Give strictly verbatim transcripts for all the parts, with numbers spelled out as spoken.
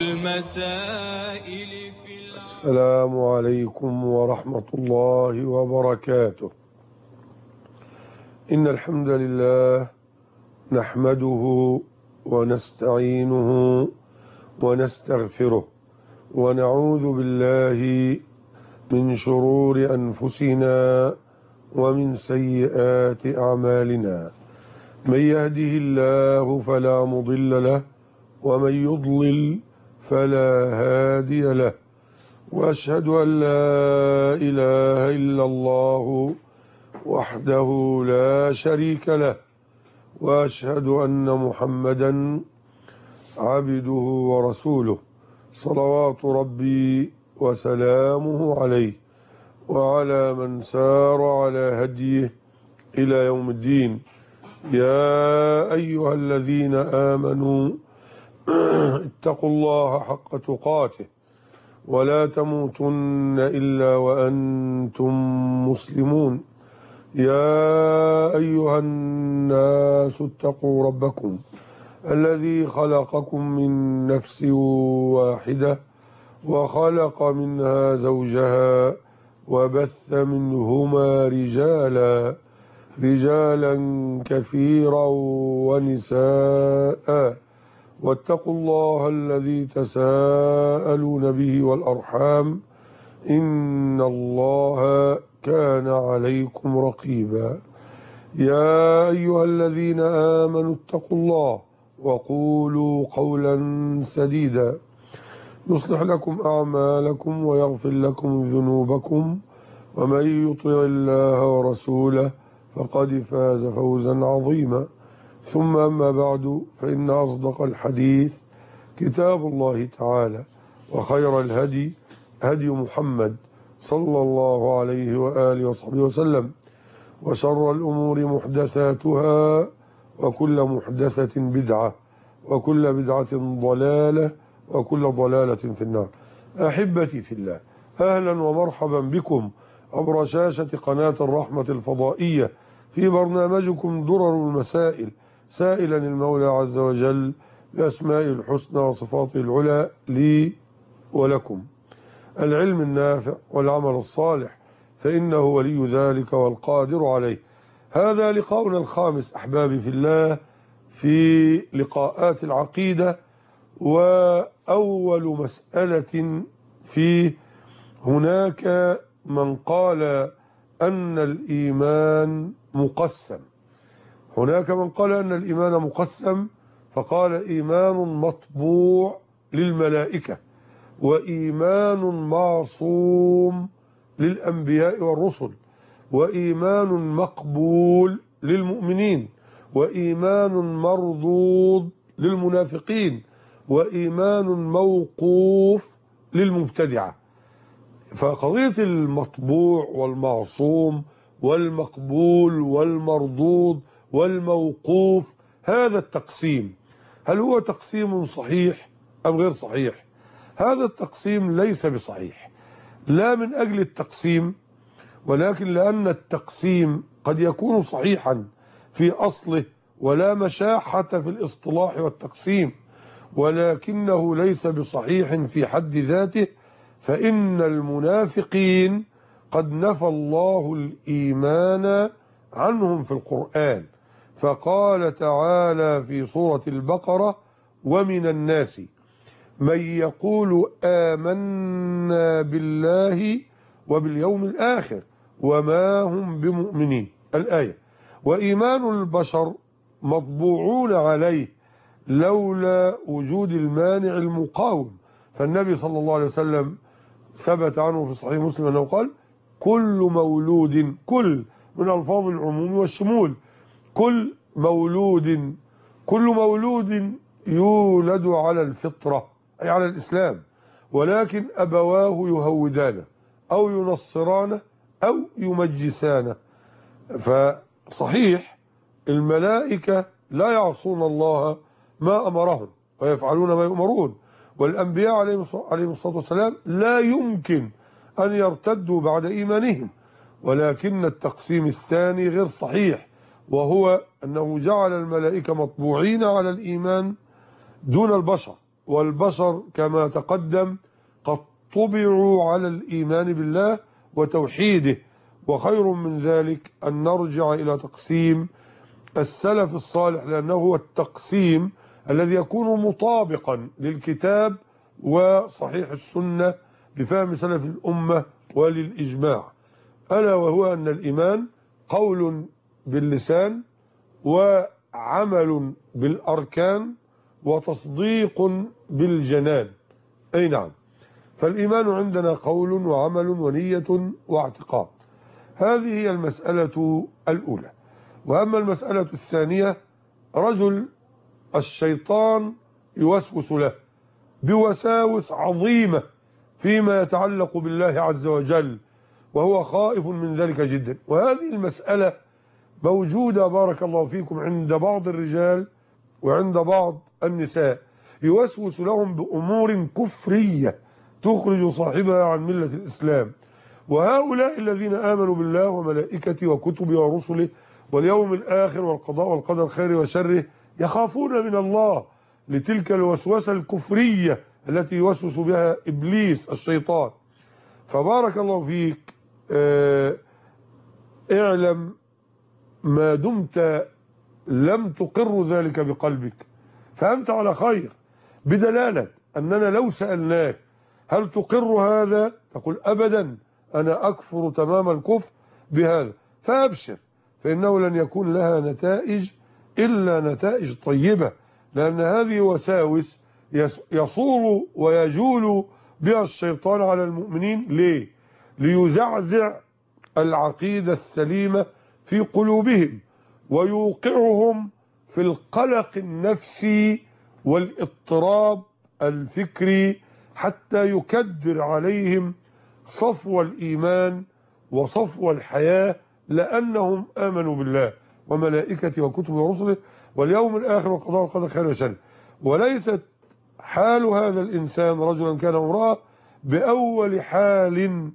المسائل في السلام عليكم ورحمة الله وبركاته. إن الحمد لله نحمده ونستعينه ونستغفره ونعوذ بالله من شرور أنفسنا ومن سيئات أعمالنا. من يهده الله فلا مضل له ومن يضلل فلا هادي له، وأشهد أن لا إله إلا الله وحده لا شريك له، وأشهد أن محمدا عبده ورسوله صلوات ربي وسلامه عليه وعلى من سار على هديه إلى يوم الدين. يا أيها الذين آمنوا اتقوا الله حق تقاته ولا تموتن إلا وأنتم مسلمون. يا أيها الناس اتقوا ربكم الذي خلقكم من نفس واحدة وخلق منها زوجها وبث منهما رجالا رجالا كثيرا ونساء، واتقوا الله الذي تساءلون به والأرحام إن الله كان عليكم رقيبا. يا أيها الذين آمنوا اتقوا الله وقولوا قولا سديدا يصلح لكم أعمالكم ويغفر لكم ذنوبكم، ومن يطع الله ورسوله فقد فاز فوزا عظيما. ثم أما بعد، فإن أصدق الحديث كتاب الله تعالى، وخير الهدي هدي محمد صلى الله عليه وآله وصحبه وسلم، وشر الأمور محدثاتها وكل محدثة بدعة وكل بدعة ضلالة وكل ضلالة في النار. أحبتي في الله، أهلا ومرحبا بكم عبر شاشة قناة الرحمة الفضائية في برنامجكم درر المسائل، سائلا المولى عز وجل بأسمائه الحسنى وصفاته العلى لي ولكم العلم النافع والعمل الصالح، فإنه ولي ذلك والقادر عليه. هذا لقاؤنا الخامس أحبابي في الله في لقاءات العقيدة، وأول مسألة فيه هناك من قال أن الإيمان مقسم. هناك من قال أن الإيمان مقسم، فقال إيمان مطبوع للملائكة، وإيمان معصوم للأنبياء والرسل، وإيمان مقبول للمؤمنين، وإيمان مردود للمنافقين، وإيمان موقوف للمبتدعة. فقضية المطبوع والمعصوم والمقبول والمردود والموقوف، هذا التقسيم هل هو تقسيم صحيح أم غير صحيح؟ هذا التقسيم ليس بصحيح، لا من أجل التقسيم، ولكن لأن التقسيم قد يكون صحيحا في أصله ولا مشاحة في الاصطلاح والتقسيم، ولكنه ليس بصحيح في حد ذاته. فإن المنافقين قد نفى الله الإيمان عنهم في القرآن، فقال تعالى في سورة البقرة: ومن الناس من يقول آمنا بالله وباليوم الآخر وما هم بمؤمنين، الآية. وإيمان البشر مطبوعون عليه لولا وجود المانع المقاوم. فالنبي صلى الله عليه وسلم ثبت عنه في صحيح مسلم أنه قال: كل مولود، كل من ألفاظ العموم والشمول، كل مولود كل مولود يولد على الفطرة، أي على الإسلام، ولكن أبواه يهودانه أو ينصرانه أو يمجسانه. فصحيح الملائكة لا يعصون الله ما أمرهم ويفعلون ما يؤمرون، والأنبياء عليهم الصلاة والسلام لا يمكن أن يرتدوا بعد إيمانهم، ولكن التقسيم الثاني غير صحيح، وهو أنه جعل الملائكة مطبوعين على الإيمان دون البشر، والبشر كما تقدم قد طبعوا على الإيمان بالله وتوحيده، وخير من ذلك أن نرجع إلى تقسيم السلف الصالح، لأنه هو التقسيم الذي يكون مطابقا للكتاب وصحيح السنة بفهم سلف الأمة وللإجماع، ألا وهو أن الإيمان قول باللسان وعمل بالأركان وتصديق بالجنان. أي نعم، فالإيمان عندنا قول وعمل ونية واعتقاد. هذه هي المسألة الأولى. وأما المسألة الثانية، رجل الشيطان يوسوس له بوساوس عظيمة فيما يتعلق بالله عز وجل، وهو خائف من ذلك جدا. وهذه المسألة موجودة بارك الله فيكم عند بعض الرجال وعند بعض النساء، يوسوس لهم بأمور كفرية تخرج صاحبها عن ملة الإسلام. وهؤلاء الذين آمنوا بالله وملائكته وكتبه ورسله واليوم الآخر والقضاء والقدر خيره وشره يخافون من الله لتلك الوسوسة الكفرية التي يوسوس بها إبليس الشيطان. فبارك الله فيك، اه اعلم ما دمت لم تقر ذلك بقلبك فأنت على خير، بدلالة أننا لو سألناك هل تقر هذا تقول أبدا أنا أكفر تمام الكفر بهذا، فأبشر، فإنه لن يكون لها نتائج إلا نتائج طيبة، لأن هذه وساوس يصول ويجول بها الشيطان على المؤمنين. ليه؟ ليزعزع العقيدة السليمة في قلوبهم ويوقعهم في القلق النفسي والاضطراب الفكري، حتى يكدر عليهم صفو الإيمان وصفو الحياة، لأنهم آمنوا بالله وملائكته وكتبه ورسله واليوم الآخر والقضاء والقدر خير وشر. وليست حال هذا الإنسان رجلا كان امرأة بأول حال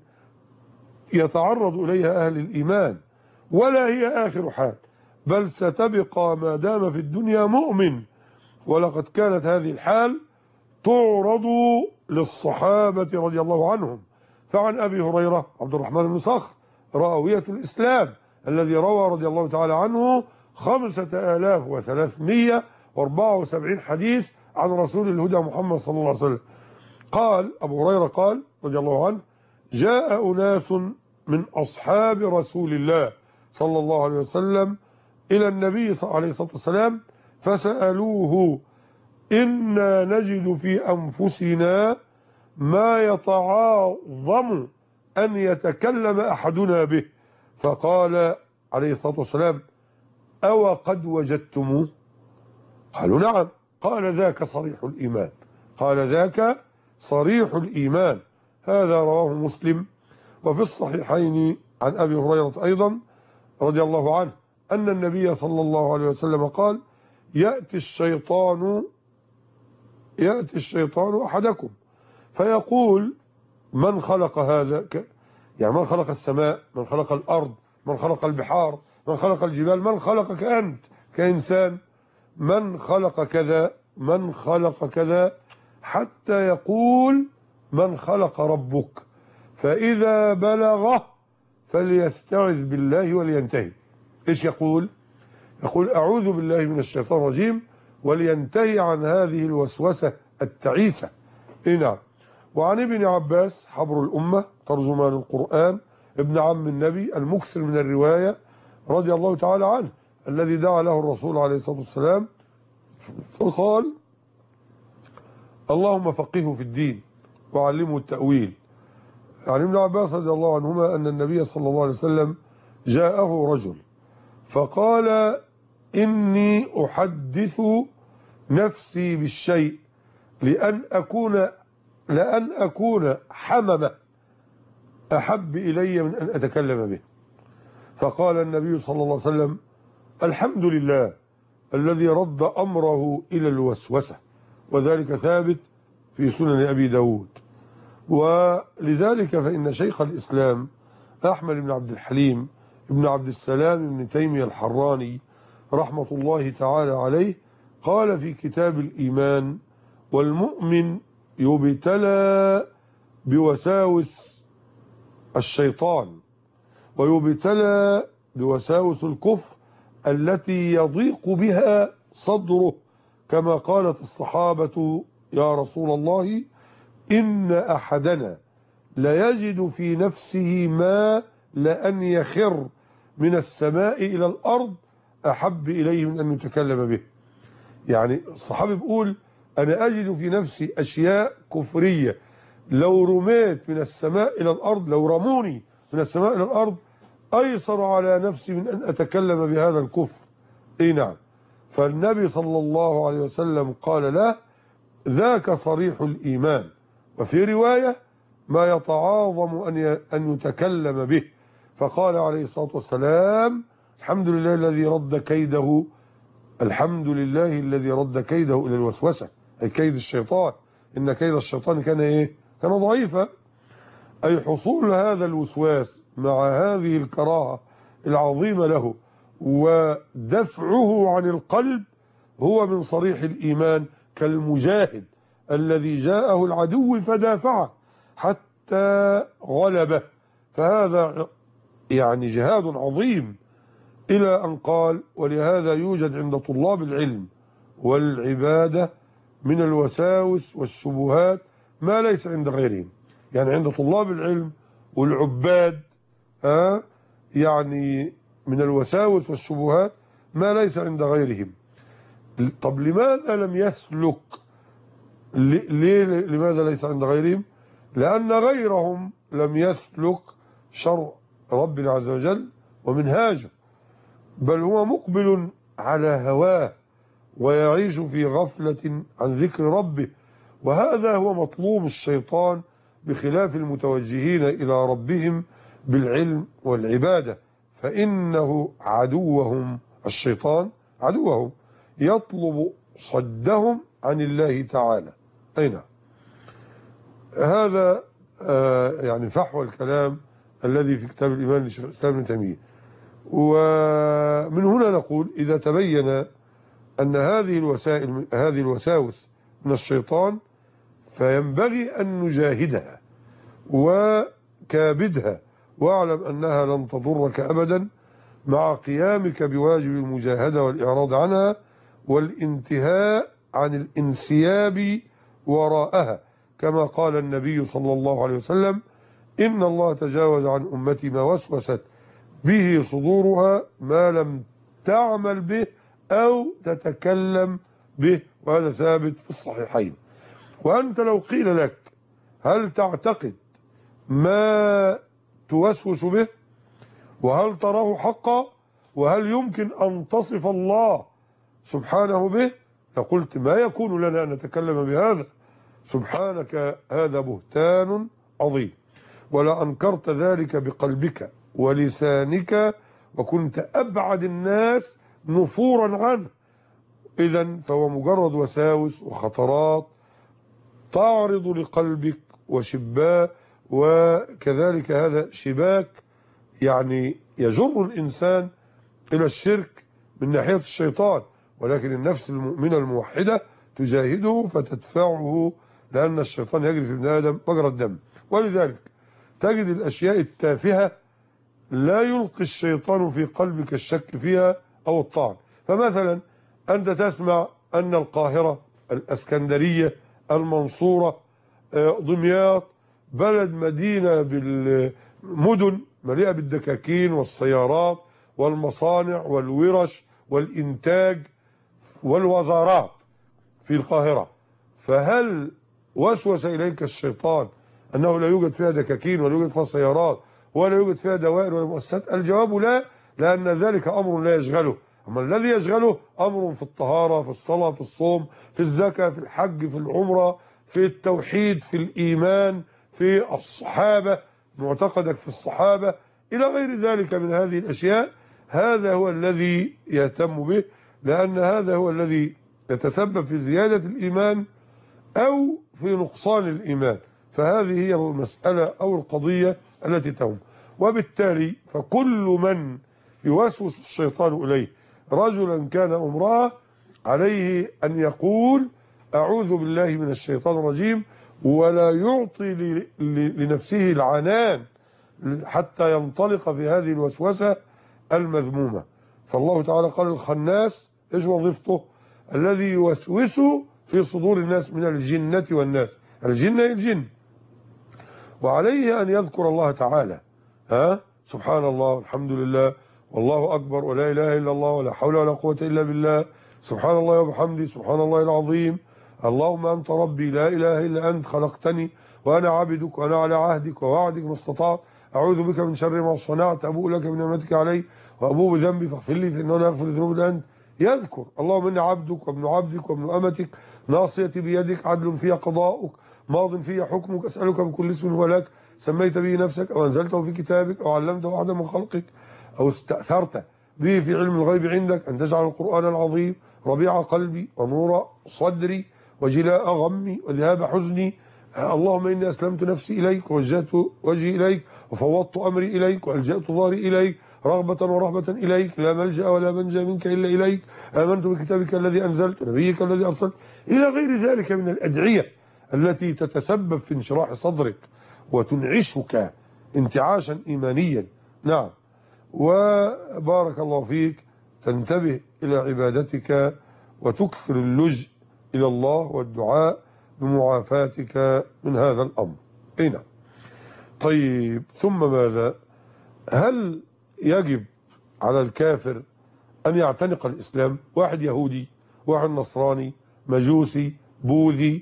يتعرض إليها أهل الإيمان، ولا هي آخر حال، بل ستبقى ما دام في الدنيا مؤمن. ولقد كانت هذه الحال تعرض للصحابة رضي الله عنهم. فعن أبي هريرة عبد الرحمن بن صخر راوية الإسلام الذي روى رضي الله تعالى عنه خمسة آلاف وثلاثمائة وأربعة وسبعين حديث عن رسول الهدى محمد صلى الله عليه وسلم. قال أبو هريرة قال رضي الله عنه: جاء أناس من أصحاب رسول الله صلى الله عليه وسلم إلى النبي صلى الله عليه وسلم فسألوه: إنا نجد في أنفسنا ما يتعاظم أن يتكلم أحدنا به، فقال عليه الصلاة والسلام: أو قد وجدتموه؟ قالوا: نعم. قال: ذاك صريح الإيمان. قال: ذاك صريح الإيمان. هذا رواه مسلم. وفي الصحيحين عن أبي هريرة أيضا رضي الله عنه أن النبي صلى الله عليه وسلم قال: يأتي الشيطان يأتي الشيطان أحدكم فيقول: من خلق هذا؟ يعني من خلق السماء، من خلق الأرض، من خلق البحار، من خلق الجبال، من خلقك أنت كإنسان، من خلق كذا، من خلق كذا، حتى يقول: من خلق ربك؟ فإذا بلغه فليستعذ بالله ولينتهي. إيش يقول؟ يقول: أعوذ بالله من الشيطان الرجيم، ولينتهي عن هذه الوسوسة التعيسة. نعم. وعن ابن عباس حبر الأمة ترجمان القرآن ابن عم النبي المكثر من الرواية رضي الله تعالى عنه، الذي دعا له الرسول عليه الصلاة والسلام فقال: اللهم فقهه في الدين وعلمه التأويل. عن ابن عباس رضي الله عنهما أن النبي صلى الله عليه وسلم جاءه رجل فقال: إني أحدث نفسي بالشيء لأن أكون لأن أكون حمم أحب إلي من أن أتكلم به. فقال النبي صلى الله عليه وسلم: الحمد لله الذي رد أمره إلى الوسوسة. وذلك ثابت في سنن أبي داود. ولذلك فإن شيخ الإسلام أحمد بن عبد الحليم ابن عبد السلام بن تيمية الحراني رحمة الله تعالى عليه قال في كتاب الإيمان: والمؤمن يبتلى بوساوس الشيطان، ويبتلى بوساوس الكفر التي يضيق بها صدره، كما قالت الصحابة: يا رسول الله إن أحدنا ليجد في نفسه ما لأن يخر من السماء إلى الأرض أحب إليه من أن يتكلم به. يعني الصحابي بيقول: أنا أجد في نفسي أشياء كفرية لو رميت من السماء إلى الأرض، لو رموني من السماء إلى الأرض أيسر على نفسي من أن أتكلم بهذا الكفر. إيه نعم. فالنبي صلى الله عليه وسلم قال له: ذاك صريح الإيمان. وفي رواية: ما يتعاظم أن أن يتكلم به. فقال عليه الصلاة والسلام: الحمد لله الذي رد كيده الحمد لله الذي رد كيده إلى الوسوسة، أي كيد الشيطان. إن كيد الشيطان كان إيه؟ كان ضعيفا. أي حصول هذا الوسواس مع هذه الكراهة العظيمة له ودفعه عن القلب هو من صريح الإيمان، كالمجاهد الذي جاءه العدو فدافعه حتى غلبه. فهذا يعني جهاد عظيم، إلى أن قال: ولهذا يوجد عند طلاب العلم والعبادة من الوساوس والشبهات ما ليس عند غيرهم. يعني عند طلاب العلم والعباد آه يعني من الوساوس والشبهات ما ليس عند غيرهم. طب لماذا لم يسلك؟ ليه لماذا ليس عند غيرهم؟ لأن غيرهم لم يسلك شرع ربنا عز وجل ومنهاجه، بل هو مقبل على هواه ويعيش في غفلة عن ذكر ربه. وهذا هو مطلوب الشيطان، بخلاف المتوجهين إلى ربهم بالعلم والعبادة، فإنه عدوهم الشيطان عدوهم يطلب صدهم عن الله تعالى. أي نعم. هذا آه يعني فحوى الكلام الذي في كتاب الإيمان لشيخ الإسلام ابن تيمية. ومن هنا نقول: إذا تبين أن هذه الوسائل هذه الوساوس من الشيطان فينبغي أن نجاهدها وكابدها، واعلم أنها لن تضرك أبدا مع قيامك بواجب المجاهدة والإعراض عنها والانتهاء عن الانسياب وراءها، كما قال النبي صلى الله عليه وسلم: إن الله تجاوز عن أمتي ما وسوست به صدورها ما لم تعمل به أو تتكلم به. وهذا ثابت في الصحيحين. وأنت لو قيل لك: هل تعتقد ما توسوس به؟ وهل تراه حقا؟ وهل يمكن أن تصف الله سبحانه به؟ لقلت: ما يكون لنا أن نتكلم بهذا، سبحانك هذا بهتان عظيم. ولا أنكرت ذلك بقلبك ولسانك وكنت أبعد الناس نفورا عنه. إذن فهو مجرد وساوس وخطرات تعرض لقلبك وشباه، وكذلك هذا شباك يعني يجر الإنسان إلى الشرك من ناحية الشيطان، ولكن النفس المؤمنة الموحدة تجاهده فتدفعه، لأن الشيطان يجري في ابن آدم مجرى الدم. ولذلك تجد الأشياء التافهة لا يلقي الشيطان في قلبك الشك فيها أو الطعن. فمثلا أنت تسمع أن القاهرة، الأسكندرية، المنصورة، دمياط، بلد مدينة بالمدن مليئة بالدكاكين والسيارات والمصانع والورش والإنتاج والوزارات في القاهرة. فهل وسوس إليك الشيطان أنه لا يوجد فيها دكاكين ولا يوجد فيها سيارات ولا يوجد فيها دوائر ولا مؤسسات؟ الجواب لا، لأن ذلك أمر لا يشغله. أما الذي يشغله أمر في الطهارة، في الصلاة، في الصوم، في الزكاة، في الحج، في العمرة، في التوحيد، في الإيمان، في الصحابة، معتقدك في الصحابة، إلى غير ذلك من هذه الأشياء. هذا هو الذي يهتم به، لأن هذا هو الذي يتسبب في زيادة الإيمان أو في نقصان الإيمان. فهذه هي المسألة أو القضية التي تهم. وبالتالي فكل من يوسوس الشيطان إليه رجلا كان أو امرأة عليه أن يقول: أعوذ بالله من الشيطان الرجيم، ولا يعطي لنفسه العنان حتى ينطلق في هذه الوسوسة المذمومة. فالله تعالى قال الخناس ايش وظيفته؟ الذي يوسوس في صدور الناس من الجنة والناس. الجنة الجن، وعليه أن يذكر الله تعالى، ها سبحان الله والحمد لله والله أكبر ولا إله إلا الله ولا حول ولا قوة إلا بالله، سبحان الله وبحمده سبحان الله العظيم، اللهم أنت ربي لا إله إلا أنت خلقتني وأنا عبدك وأنا على عهدك ووعدك ما استطعت، أعوذ بك من شر ما صنعت، أبوء لك بنعمتك علي وأبوء بذنبي فاغفر لي فإنه لا يغفر الذنوب إلا أنت. يذكر اللهم إني عبدك وابن عبدك وابن أمتك ناصيتي بيدك عدل في قضاؤك ماض في حكمك، أسألك بكل اسم هو لك سميت به نفسك أو أنزلته في كتابك أو علمته أحدا من خلقك أو استأثرت به في علم الغيب عندك أن تجعل القرآن العظيم ربيع قلبي ونور صدري وجلاء غمي وذهاب حزني. اللهم إني أسلمت نفسي إليك ووجهت وجهي إليك وفوضت أمري إليك وألجأت ظهري إليك رغبة ورهبة إليك، لا ملجأ ولا منجا منك إلا إليك، آمنت بكتابك الذي أنزلت نبيك الذي أرسلت، إلى غير ذلك من الأدعية التي تتسبب في انشراح صدرك وتنعشك انتعاشا إيمانيا. نعم، وبارك الله فيك تنتبه إلى عبادتك وتكثر اللجء إلى الله والدعاء بمعافاتك من هذا الأمر. أي نعم. طيب، ثم ماذا؟ هل يجب على الكافر أن يعتنق الإسلام؟ واحد يهودي، واحد نصراني، مجوسي، بوذي،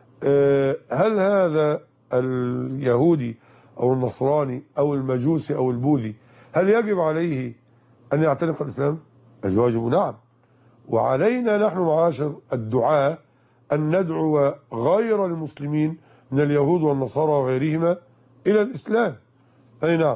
هل هذا اليهودي أو النصراني أو المجوسي أو البوذي هل يجب عليه أن يعتنق الإسلام؟ الجواب نعم. وعلينا نحن معاشر الدعاة أن ندعو غير المسلمين من اليهود والنصارى وغيرهما إلى الإسلام. أي نعم.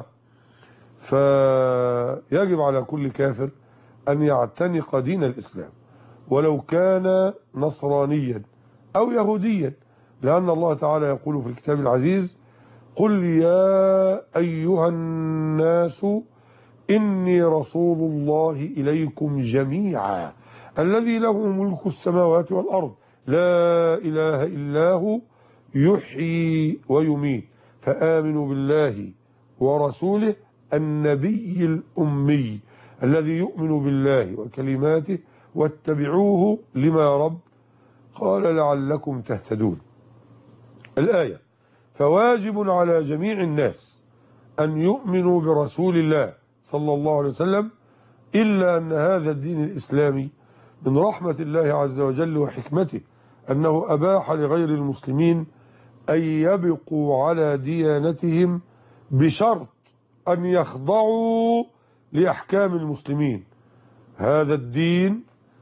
فيجب على كل كافر أن يعتنق دين الإسلام ولو كان نصرانيا أو يهوديا، لأن الله تعالى يقول في الكتاب العزيز: قل يا أيها الناس إني رسول الله إليكم جميعا الذي له ملك السماوات والأرض لا إله إلا هو يحيي ويميت فآمنوا بالله ورسوله النبي الأمي الذي يؤمن بالله وكلماته واتبعوه لما رب قال لعلكم تهتدون. الآية. فواجب على جميع الناس أن يؤمنوا برسول الله صلى الله عليه وسلم، إلا أن هذا الدين الإسلامي من رحمة الله عز وجل وحكمته أنه أباح لغير المسلمين أن يبقوا على ديانتهم بشرط أن يخضعوا لأحكام المسلمين. هذا الدين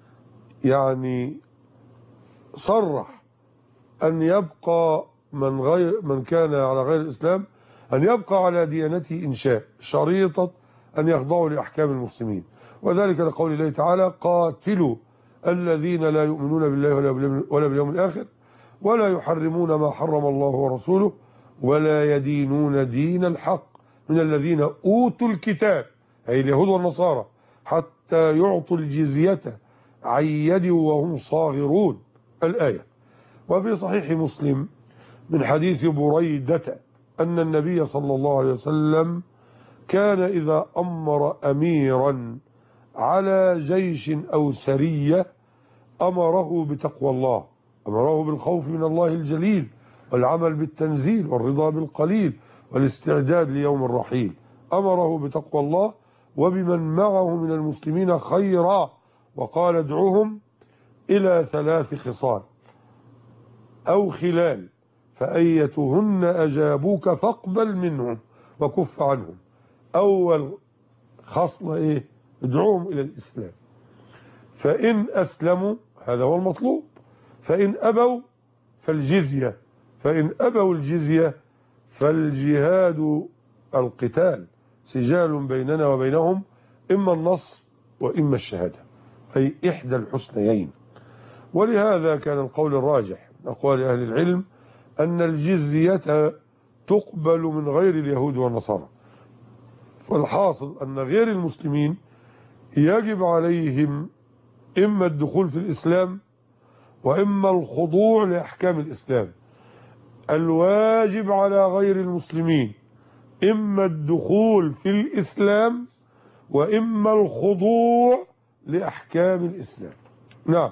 يعني صرح أن يبقى من غير من كان على غير الإسلام أن يبقى على ديانته إن شاء، شريطة أن يخضعوا لأحكام المسلمين، وذلك لقول الله تعالى: قاتلوا الذين لا يؤمنون بالله ولا باليوم الآخر ولا يحرمون ما حرم الله ورسوله ولا يدينون دين الحق من الذين أوتوا الكتاب، أي اليهود والنصارى، حتى يعطوا الجزية عن يد وهم صاغرون. الآية. وفي صحيح مسلم من حديث بريدة أن النبي صلى الله عليه وسلم كان إذا أمر أميرا على جيش أو سرية أمره بتقوى الله، أمره بالخوف من الله الجليل والعمل بالتنزيل والرضا بالقليل والاستعداد ليوم الرحيل، أمره بتقوى الله وبمن معه من المسلمين خيرا، وقال: ادعوهم إلى ثلاث خصال أو خلال فأيتهن أجابوك فاقبل منهم وكف عنهم. أول خصلة إيه؟ ادعوهم إلى الإسلام، فإن أسلموا هذا هو المطلوب، فإن أبوا فالجزية، فإن أبوا الجزية فالجهاد القتال، سجال بيننا وبينهم إما النصر وإما الشهادة، أي إحدى الحسنيين. ولهذا كان القول الراجح من أقوال أهل العلم أن الجزية تقبل من غير اليهود والنصارى. فالحاصل أن غير المسلمين يجب عليهم إما الدخول في الإسلام وإما الخضوع لأحكام الإسلام. الواجب على غير المسلمين إما الدخول في الإسلام وإما الخضوع لأحكام الإسلام. نعم.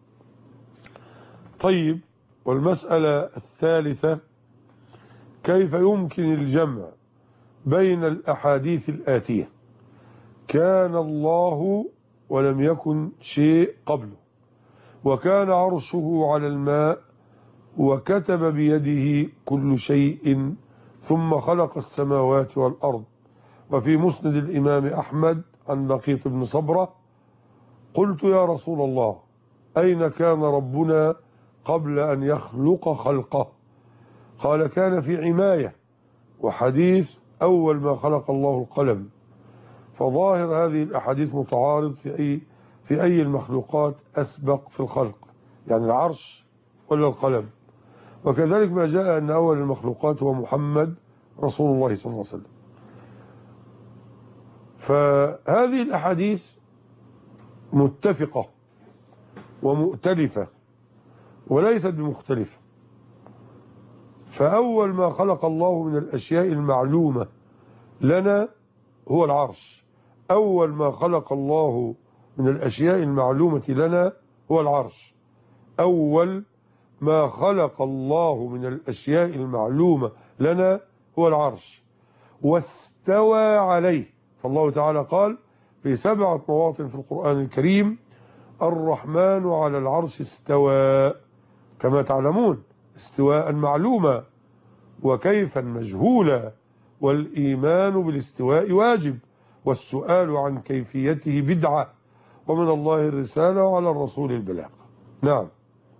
طيب، والمسألة الثالثة: كيف يمكن الجمع بين الأحاديث الآتية؟ كان الله ولم يكن شيء قبله، وكان عرشه على الماء، وكتب بيده كل شيء، ثم خلق السماوات والأرض. وفي مسند الإمام أحمد عن لقيط بن صبرة: قلت يا رسول الله، أين كان ربنا قبل أن يخلق خلقه؟ قال: كان في عناية. وحديث أول ما خلق الله القلم. فظاهر هذه الأحاديث متعارض في أي في أي المخلوقات أسبق في الخلق، يعني العرش ولا القلم؟ وكذلك ما جاء أن أول المخلوقات هو محمد رسول الله صلى الله عليه وسلم. فهذه الأحاديث متفقة ومؤتلفة وليست بمختلفة. فأول ما خلق الله من الأشياء المعلومة لنا هو العرش. أول ما خلق الله من الأشياء المعلومة لنا هو العرش. أول ما خلق الله من الأشياء المعلومة لنا هو العرش، واستوى عليه. فالله تعالى قال في سبعة مواطن في القرآن الكريم: الرحمن على العرش استوى. كما تعلمون استواء معلوما وكيفا مجهولا، والإيمان بالاستواء واجب، والسؤال عن كيفيته بدعة، ومن الله الرسالة وعلى الرسول البلاغ. نعم.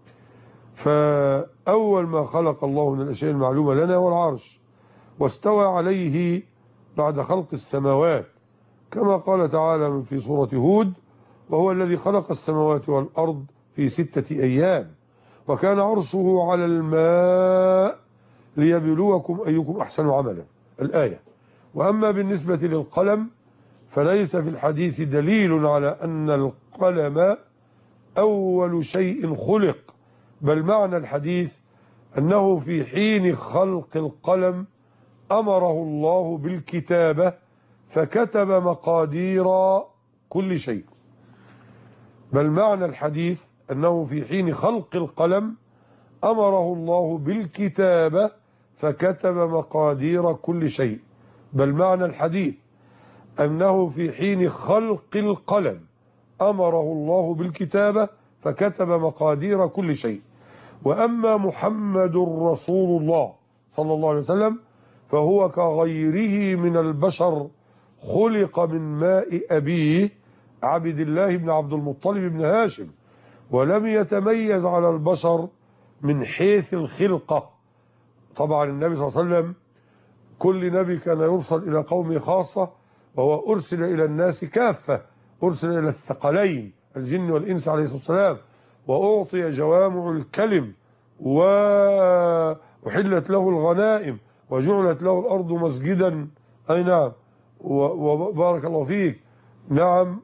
فأول ما خلق الله من الأشياء المعلومة لنا هو العرش، واستوى عليه بعد خلق السماوات، كما قال تعالى في سورة هود: وهو الذي خلق السماوات والأرض في ستة أيام وكان عرشه على الماء ليبلوكم أيكم أحسن عملا. الآية. وأما بالنسبة للقلم فليس في الحديث دليل على أن القلم أول شيء خلق، بل معنى الحديث أنه في حين خلق القلم أمره الله بالكتابة فكتب مقادير كل شيء. بل معنى الحديث أنه في حين خلق القلم أمره الله بالكتابة فكتب مقادير كل شيء. بل معنى الحديث أنه في حين خلق القلم أمره الله بالكتابة فكتب مقادير كل شيء. وأما محمد رسول الله صلى الله عليه وسلم فهو كغيره من البشر، خلق من ماء أبيه عبد الله بن عبد المطلب بن هاشم، ولم يتميز على البشر من حيث الخلقة. طبعا النبي صلى الله عليه وسلم كل نبي كان يرسل إلى قومه خاصة، وهو أرسل إلى الناس كافة، أرسل إلى الثقلين الجن والإنس عليه الصلاة والسلام، وأعطي جوامع الكلم، وأحلت له الغنائم، وجعلت له الأرض مسجدا. أي نعم. وبارك الله فيك. نعم.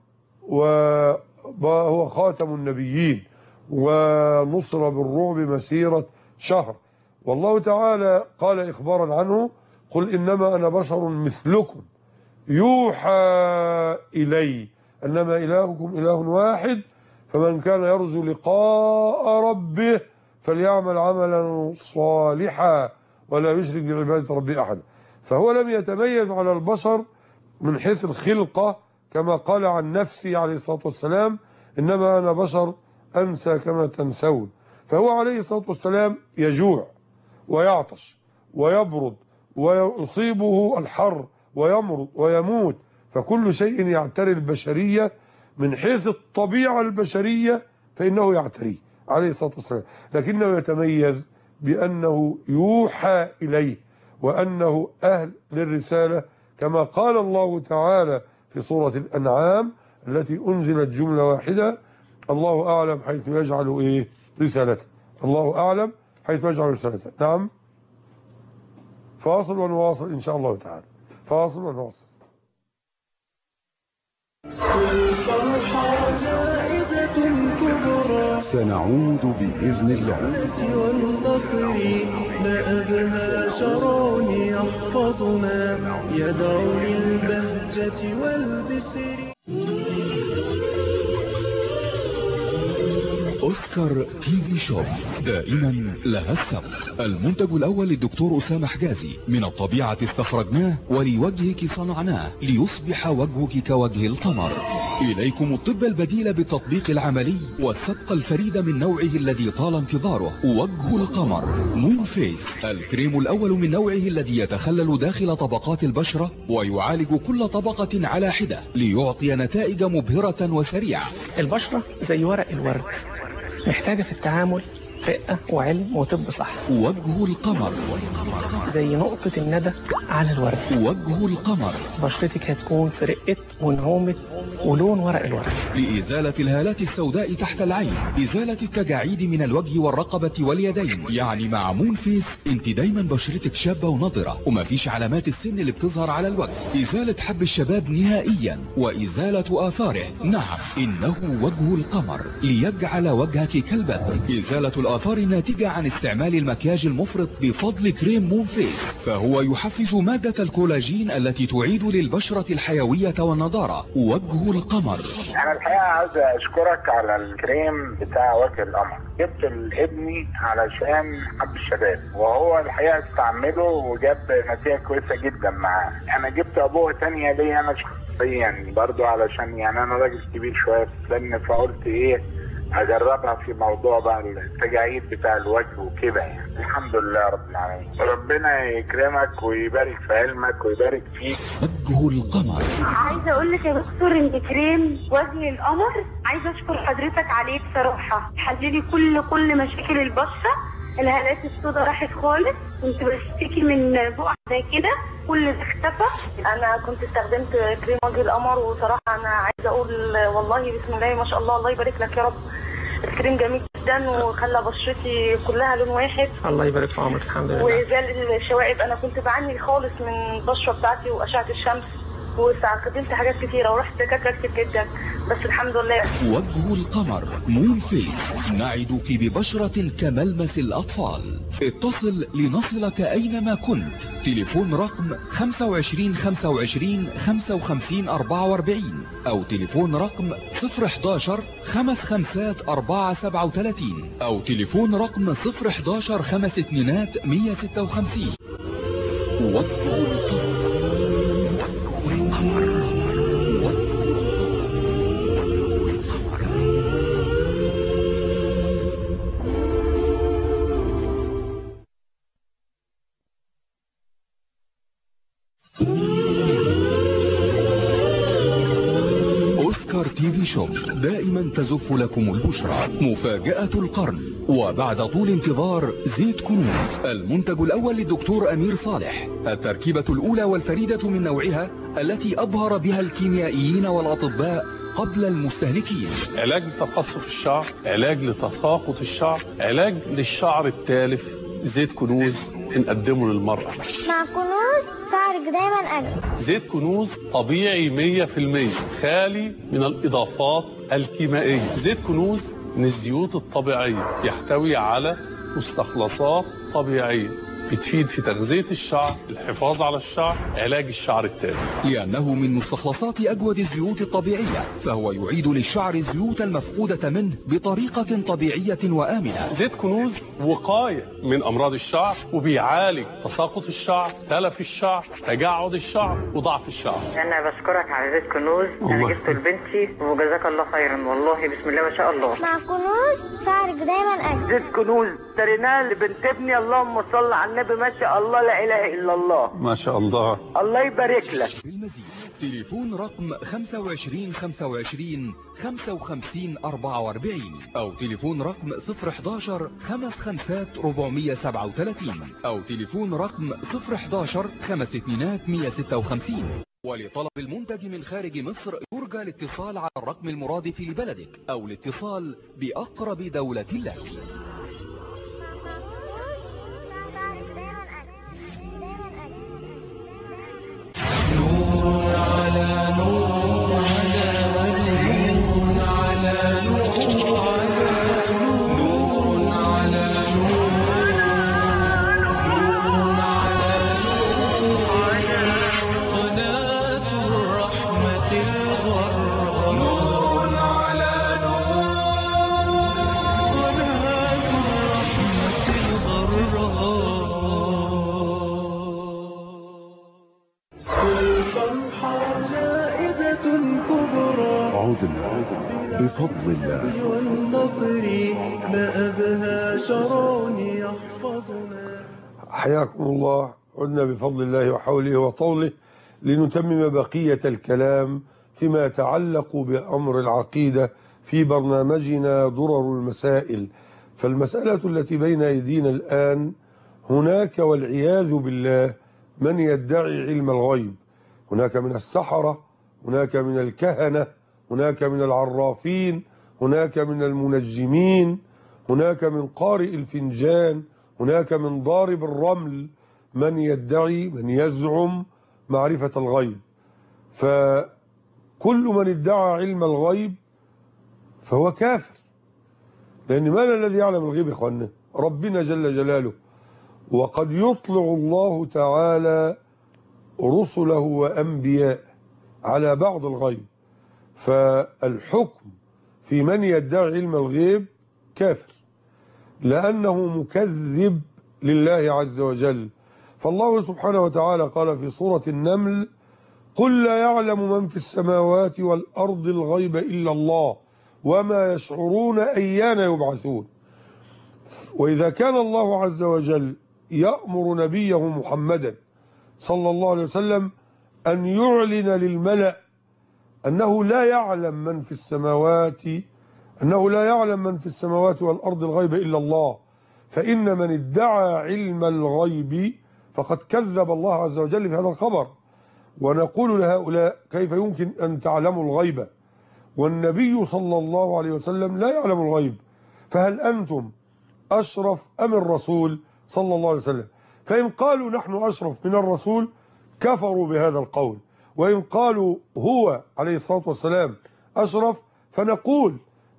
وهو خاتم النبيين، ونصر بالرعب مسيرة شهر. والله تعالى قال إخبارا عنه: قل إنما أنا بشر مثلكم يوحى إلي أنما إلهكم إله واحد فمن كان يرجو لقاء ربه فليعمل عملا صالحا ولا يشرك بعبادة ربه أحدا. فهو لم يتميز على البشر من حيث الخلقة، كما قال عن نفسه عليه الصلاة والسلام: إنما أنا بشر أنسى كما تنسون. فهو عليه الصلاة والسلام يجوع ويعطش ويبرد ويصيبه الحر ويمرض ويموت، فكل شيء يعتري البشرية من حيث الطبيعة البشرية فإنه يعتريه عليه الصلاة والسلام، لكنه يتميز بأنه يوحى إليه وأنه أهل للرسالة، كما قال الله تعالى في سورة الأنعام التي أنزلت جملة واحدة: الله أعلم حيث يجعل إيه رسالته. الله أعلم حيث يجعل رسالته. نعم. فاصل ونواصل إن شاء الله تعالى. فاصل ونواصل. والفرحة جائزة كبرى سنعود بإذن الله والنصر ما أبهى شرون يحفظنا يدعو للبهجة والبسر. أوسكار تي في شوب دائما لها السبق. المنتج الأول للدكتور أسامة حجازي، من الطبيعة استخرجناه ولوجهك صنعناه ليصبح وجهك كوجه القمر. إليكم الطب البديل بالتطبيق العملي والسبق الفريد من نوعه الذي طال انتظاره، وجه القمر مون فيس، الكريم الأول من نوعه الذي يتخلل داخل طبقات البشرة ويعالج كل طبقة على حدة ليعطي نتائج مبهرة وسريعة. البشرة زي ورق الورد، محتاجة في التعامل رقة وعلم وطب صح. وجه القمر زي نقطة الندى على الورد. وجه القمر بشرتك هتكون في رقة ونعومة ولون ورق الورد. لإزالة الهالات السوداء تحت العين، إزالة التجاعيد من الوجه والرقبة واليدين. يعني مع مون فيس انت دايما بشرتك شابة ونضرة وما فيش علامات السن اللي بتظهر على الوجه. إزالة حب الشباب نهائيا وإزالة آثاره. نعم، إنه وجه القمر ليجعل وجهك كالبدر. إزالة الآثار الناتجة عن استعمال المكياج المفرط بفضل كريم مون فيس، فهو يحفز مادة الكولاجين التي تعيد للبشرة الحيوية والنضارة. وجه القمر. انا الحقيقه عايز اشكرك على الكريم بتاع وجه القمر. جبت لابني علشان حب الشباب، وهو الحقيقه استعمله وجاب نتيجه كويسه جدا معاه. انا جبت ابوه تانية ليا انا شخصيا برضو، علشان يعني انا راجل كبير شويه في السن، فقلت ايه اجربها في موضوع بقى التجاعيد بتاع الوجه وكده. يعني الحمد لله رب العالمين، ربنا يكرمك ويبارك في علمك ويبارك فيك. وجه القمر. عايزه اقول لك يا دكتور ان كريم وجه القمر عايزه اشكر حضرتك عليه بصراحه، حللي كل كل مشاكل البشره. الهالات السوداء راحت خالص، كنت بشتكي من بقع زي كده، كل ده اختفى. انا كنت استخدمت كريم وجه القمر، وصراحه انا عايزه اقول والله بسم الله ما شاء الله، الله يبارك لك يا رب. الكريم جميل جدا وخلى بشرتي كلها لون واحد. الله يبارك في عمرك. الحمد لله. وزال الشوائب، انا كنت بعاني خالص من البشره بتاعتي واشعه الشمس، واستخدمت حاجات كتيره ورحت دكاتره كتير جدا، بس الحمد لله. وجه القمر مون فيس، نعدك ببشرة كملمس الأطفال. اتصل لنصلك أينما كنت. تليفون رقم خمسة وعشرين خمسة وعشرين خمسة وخمسين أربعة وأربعين أو تليفون رقم صفر حداشر خمس خمسات أربعة سبعة وثلاثين أو تليفون رقم صفر حداشر خمس اتنينات مية ستة وخمسين. وجه القمر. أوسكار تي في شوب دائما تزف لكم البشرى. مفاجأة القرن، وبعد طول انتظار زيت كنوز، المنتج الأول للدكتور أمير صالح، التركيبة الأولى والفريدة من نوعها التي أبهر بها الكيميائيين والأطباء قبل المستهلكين. علاج لتقصف الشعر، علاج لتساقط الشعر، علاج للشعر التالف. زيت كنوز بنقدمه للمرأة. مع كنوز شعرك دايما أجمل. زيت كنوز طبيعي مية في المية، خالي من الإضافات الكيميائية. زيت كنوز من الزيوت الطبيعية، يحتوي على مستخلصات طبيعية بتفيد في تغذية الشعر، الحفاظ على الشعر، علاج الشعر التالف. لأنه من مستخلصات أجود الزيوت الطبيعية، فهو يعيد للشعر الزيوت المفقودة منه بطريقة طبيعية وآمنة. زيت كنوز وقاية من أمراض الشعر، وبيعالج تساقط الشعر، تلف الشعر، تجعد الشعر، وضعف الشعر. أنا بشكرك على زيت كنوز، أنا جبته لبنتي وجزاك الله خيرا، والله بسم الله ما شاء الله. مع كنوز شعرك دايما أجمل. زيت كنوز اشتريناه لبنت ابني، اللهم صل على النبي، ما شاء الله لا اله الا الله. ما شاء الله. الله يبارك لك. بالمزيد تليفون رقم خمسة وعشرين خمسة وعشرين خمسة وخمسين أربعة وأربعين أو تليفون رقم صفر حداشر خمس خمسات أربعمية سبعة وثلاثين أو تليفون رقم صفر حداشر خمس اتنينات مية ستة وخمسين. ولطلب المنتج من خارج مصر يرجى الاتصال على الرقم المرادف لبلدك أو الاتصال بأقرب دولة لك. نور على نور على عدنا بفضل الله. والنصر ما أبهى شرون يحفظنا. حياكم الله. عدنا بفضل الله وحوله وطوله لنتمم بقية الكلام فيما يتعلق بأمر العقيدة في برنامجنا درر المسائل. فالمسألة التي بين أيدينا الآن، هناك والعياذ بالله من يدعي علم الغيب. هناك من السحرة، هناك من الكهنة، هناك من العرافين، هناك من المنجمين، هناك من قارئ الفنجان، هناك من ضارب الرمل، من يدعي من يزعم معرفة الغيب. فكل من ادعى علم الغيب فهو كافر، لأن من الذي يعلم الغيب يا إخواننا؟ ربنا جل جلاله. وقد يطلع الله تعالى رسله وأنبياء على بعض الغيب، فالحكم في من يدعي علم الغيب كافر، لأنه مكذب لله عز وجل. فالله سبحانه وتعالى قال في سورة النمل: قل لا يعلم من في السماوات والأرض الغيب إلا الله وما يشعرون أيان يبعثون. وإذا كان الله عز وجل يأمر نبيه محمدا صلى الله عليه وسلم أن يعلن للملأ أنه لا يعلم من في السماوات أنه لا يعلم من في السماوات والأرض الغيب إلا الله، فإن من ادعى علم الغيب فقد كذب الله عز وجل في هذا الخبر. ونقول لهؤلاء: كيف يمكن أن تعلموا الغيب والنبي صلى الله عليه وسلم لا يعلم الغيب؟ فهل أنتم أشرف أم الرسول صلى الله عليه وسلم؟ فإن قالوا نحن أشرف من الرسول كفروا بهذا القول، وإن قالوا هو عليه الصلاة والسلام أشرف فنقول: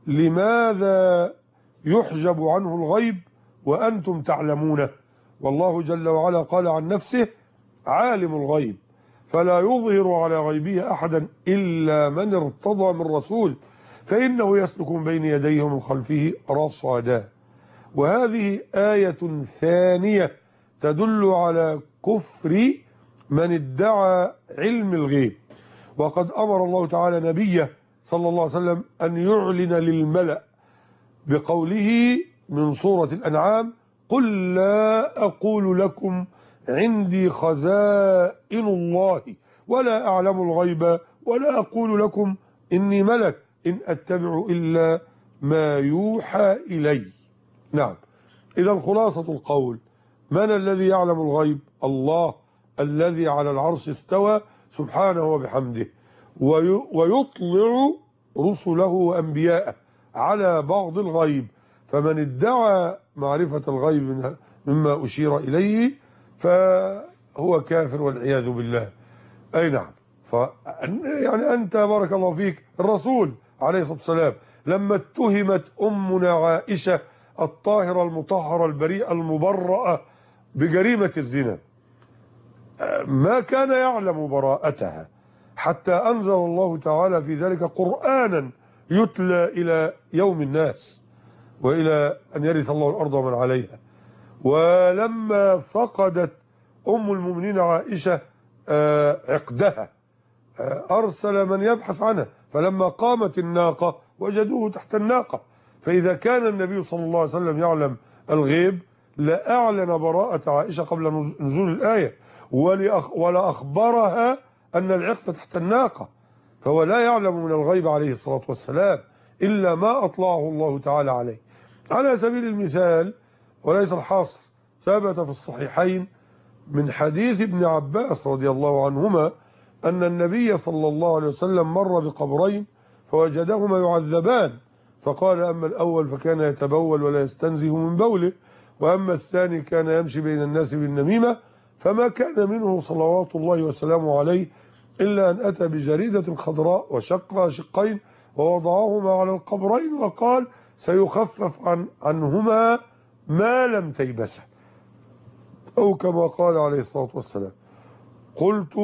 لماذا يحجب عنه الغيب وأنتم تعلمونه؟ والله جل وعلا قال عن نفسه: عالم الغيب فلا يظهر على غيبه أحدا إلا من ارتضى من رسول فإنه يسلك من بين يديه ومن خلفه رصدا. وهذه آية ثانية تدل على كفر من ادعى علم الغيب. وقد أمر الله تعالى نبيه صلى الله عليه وسلم أن يعلن للملأ بقوله من سورة الأنعام: قل لا أقول لكم عندي خزائن الله ولا أعلم الغيب ولا أقول لكم إني ملك إن أتبع إلا ما يوحى إلي. نعم، إذا خلاصة القول: من الذي يعلم الغيب؟ الله الذي على العرش استوى سبحانه وبحمده، ويطلع رسله وأنبياءه على بعض الغيب. فمن ادعى معرفة الغيب مما أشير إليه فهو كافر والعياذ بالله. أي نعم. ف يعني أنت بارك الله فيك، الرسول عليه الصلاة والسلام لما اتهمت أمنا عائشة الطاهرة المطهرة البريئة المبرأة بجريمة الزنا، ما كان يعلم براءتها حتى أنزل الله تعالى في ذلك قرآنا يتلى إلى يوم الناس وإلى أن يرث الله الأرض ومن عليها. ولما فقدت أم المؤمنين عائشة عقدها أرسل من يبحث عنها، فلما قامت الناقة وجدوه تحت الناقة. فإذا كان النبي صلى الله عليه وسلم يعلم الغيب لأعلن براءة عائشة قبل نزول الآية، ولا أخبرها أن العقد تحت الناقة. فهو لا يعلم من الغيب عليه الصلاة والسلام إلا ما أطلعه الله تعالى عليه. على سبيل المثال وليس الحصر، ثبت في الصحيحين من حديث ابن عباس رضي الله عنهما أن النبي صلى الله عليه وسلم مر بقبرين فوجدهما يعذبان، فقال: أما الأول فكان يتبول ولا يستنزه من بوله، وأما الثاني كان يمشي بين الناس بالنميمة، فما كان منه صلوات الله وسلامه عليه إلا أن أتى بجريدة خضراء وشقها شقين ووضعهما على القبرين وقال: سيخفف عن عنهما ما لم تيبسه، أو كما قال عليه الصلاة والسلام. قلت: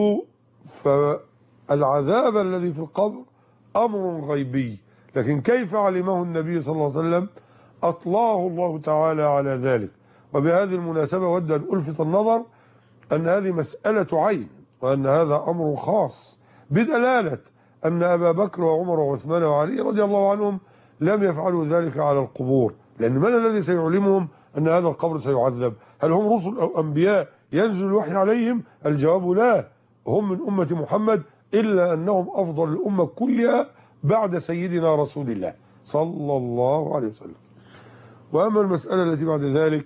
فالعذاب الذي في القبر أمر غيبي، لكن كيف علمه النبي صلى الله عليه وسلم؟ أطلعه الله تعالى على ذلك. وبهذه المناسبة أود أن ألفت النظر أن هذه مسألة عين، وأن هذا أمر خاص بدلالة أن أبا بكر وعمر وعثمان وعلي رضي الله عنهم لم يفعلوا ذلك على القبور، لأن من الذي سيعلمهم أن هذا القبر سيعذب؟ هل هم رسل أو أنبياء ينزل الوحي عليهم؟ الجواب لا، هم من أمة محمد، إلا أنهم أفضل الأمة كلها بعد سيدنا رسول الله صلى الله عليه وسلم. وأما المسألة التي بعد ذلك،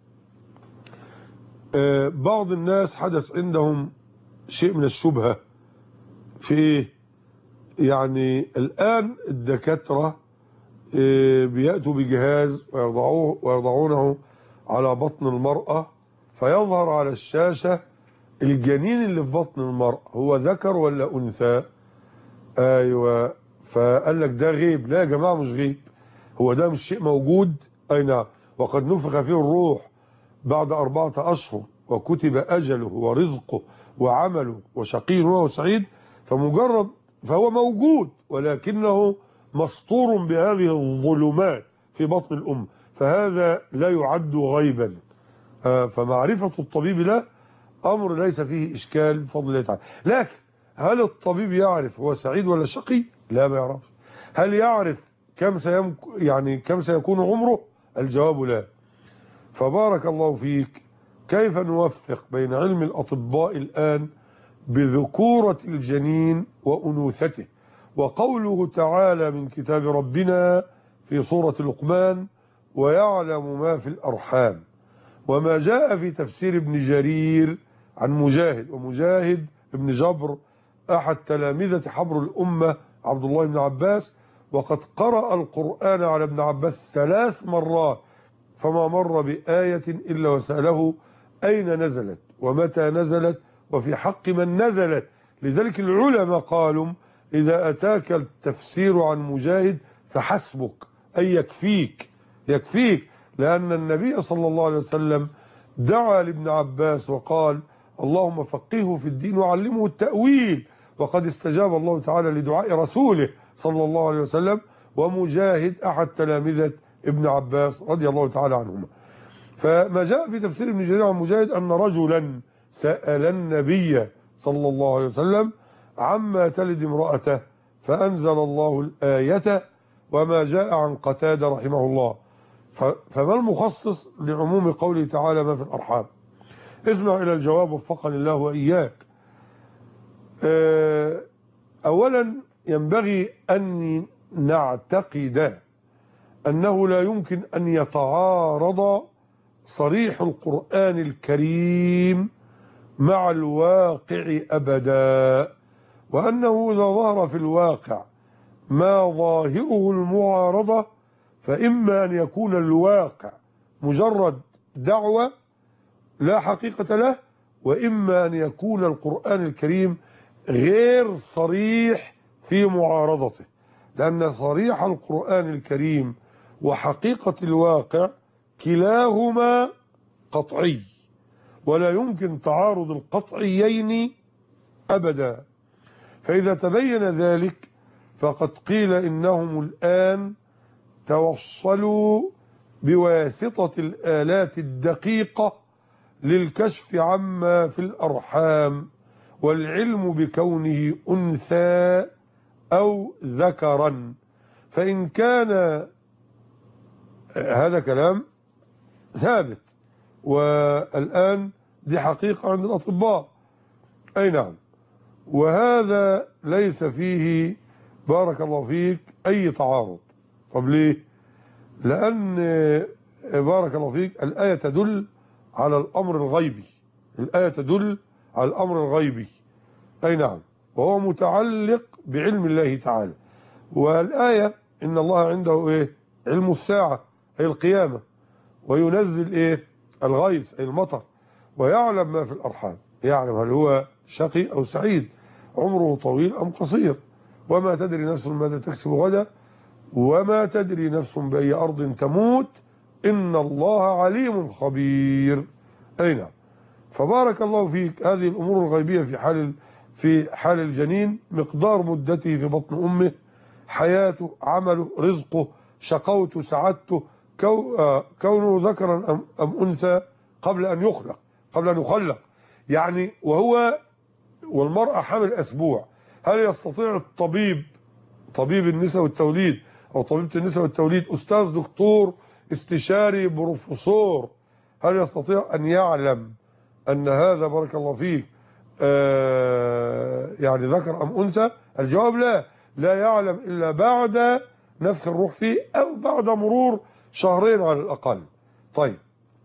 بعض الناس حدث عندهم شيء من الشبهة في، يعني الآن الدكاترة بيأتوا بجهاز ويضعوه ويضعونه على بطن المرأة، فيظهر على الشاشة الجنين اللي في بطن المرأة هو ذكر ولا أنثى. أيوة، فقال لك ده غيب. لا يا جماعة، مش غيب، هو ده مش شيء موجود. أي نعم، وقد نفخ فيه الروح بعد أربعة أشهر وكتب أجله ورزقه وعمله وشقي وسعيد، فمجرد فهو موجود، ولكنه مسطور بهذه الظلمات في بطن الأم، فهذا لا يعد غيبا. فمعرفة الطبيب له أمر ليس فيه إشكال بفضل الله تعالى. لكن هل الطبيب يعرف هو سعيد ولا شقي؟ لا، ما يعرف. هل يعرف كم سيمك يعني كم سيكون عمره؟ الجواب لا. فبارك الله فيك، كيف نوفق بين علم الأطباء الآن بذكورة الجنين وأنوثته، وقوله تعالى من كتاب ربنا في سورة لقمان: ويعلم ما في الأرحام، وما جاء في تفسير ابن جرير عن مجاهد، ومجاهد ابن جبر أحد تلامذة حبر الأمة عبد الله بن عباس، وقد قرأ القرآن على ابن عباس ثلاث مرات، فما مر بآية إلا وسأله أين نزلت ومتى نزلت وفي حق من نزلت. لذلك العلماء قالوا: إذا أتاك التفسير عن مجاهد فحسبك، أي يكفيك يكفيك، لأن النبي صلى الله عليه وسلم دعا لابن عباس وقال: اللهم فقهه في الدين وعلمه التأويل، وقد استجاب الله تعالى لدعاء رسوله صلى الله عليه وسلم. ومجاهد أحد تلامذة ابن عباس رضي الله تعالى عنهما. فما جاء في تفسير ابن جرير عن مجاهد أن رجلا سأل النبي صلى الله عليه وسلم عما تلد امرأته، فأنزل الله الآية وما جاء عن قتادة رحمه الله. فما المخصص لعموم قوله تعالى ما في الأرحام؟ اسمع إلى الجواب وفقني الله وإياك. أولا، ينبغي أن نعتقد أنه لا يمكن أن يتعارض صريح القرآن الكريم مع الواقع أبدا، وأنه إذا ظهر في الواقع ما ظاهره المعارضة، فإما أن يكون الواقع مجرد دعوة لا حقيقة له، وإما أن يكون القرآن الكريم غير صريح في معارضته، لأن صريح القرآن الكريم وحقيقة الواقع كلاهما قطعي، ولا يمكن تعارض القطعيين أبدا. فإذا تبين ذلك فقد قيل إنهم الآن توصلوا بواسطة الآلات الدقيقة للكشف عما في الأرحام والعلم بكونه أنثى أو ذكرا. فإن كان هذا كلام ثابت، والآن دي حقيقة عند الأطباء، أي نعم، وهذا ليس فيه بارك الله فيك أي تعارض. طب ليه؟ لأن بارك الله فيك الآية تدل على الأمر الغيبي، الآية تدل على الأمر الغيبي، أي نعم، وهو متعلق بعلم الله تعالى. والآية إن الله عنده إيه؟ علم الساعة أي القيامة، وينزل إيه؟ الغيث أي المطر، ويعلم ما في الأرحام، يعلم هل هو شقي أو سعيد، عمره طويل أم قصير، وما تدري نفس ماذا تكسب غدا، وما تدري نفس بأي أرض تموت، إن الله عليم خبير، أي نعم. فبارك الله فيك هذه الأمور الغيبية في حال في حال الجنين، مقدار مدته في بطن أمه، حياته، عمله، رزقه، شقوته، سعادته، كونه ذكرا أم, أم أنثى قبل أن يخلق قبل أن يخلق يعني، وهو والمرأة حامل أسبوع، هل يستطيع الطبيب طبيب النساء والتوليد أو طبيبة النساء والتوليد أستاذ دكتور استشاري بروفيسور هل يستطيع أن يعلم أن هذا بارك الله فيك آه يعني ذكر أم أنثى؟ الجواب لا، لا يعلم إلا بعد نفخ الروح فيه أو بعد مرور شهرين على الأقل. طيب،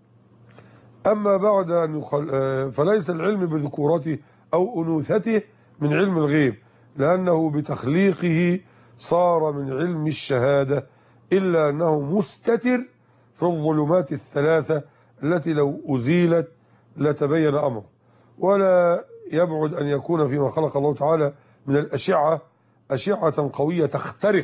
أما بعد أن يخل... آه فليس العلم بذكورته أو أنوثته من علم الغيب، لأنه بتخليقه صار من علم الشهادة، إلا أنه مستتر في الظلمات الثلاثة التي لو أزيلت لتبين أمره. ولا يبعد أن يكون فيما خلق الله تعالى من الأشعة أشعة قوية تخترق